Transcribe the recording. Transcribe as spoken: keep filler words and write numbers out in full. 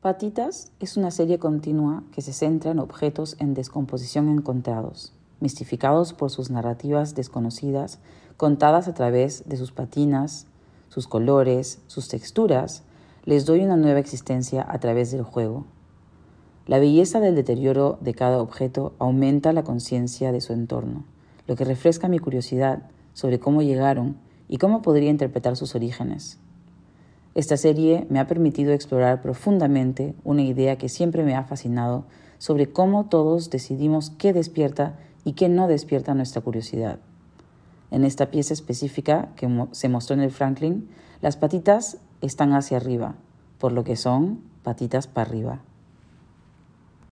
Patitas es una serie continua que se centra en objetos en descomposición encontrados, mistificados por sus narrativas desconocidas, contadas a través de sus patinas, sus colores, sus texturas. Les doy una nueva existencia a través del juego. La belleza del deterioro de cada objeto aumenta la conciencia de su entorno, lo que refresca mi curiosidad sobre cómo llegaron y cómo podría interpretar sus orígenes. Esta serie me ha permitido explorar profundamente una idea que siempre me ha fascinado sobre cómo todos decidimos qué despierta y qué no despierta nuestra curiosidad. En esta pieza específica que mo- se mostró en el Franklin, las patitas están hacia arriba, por lo que son patitas para arriba.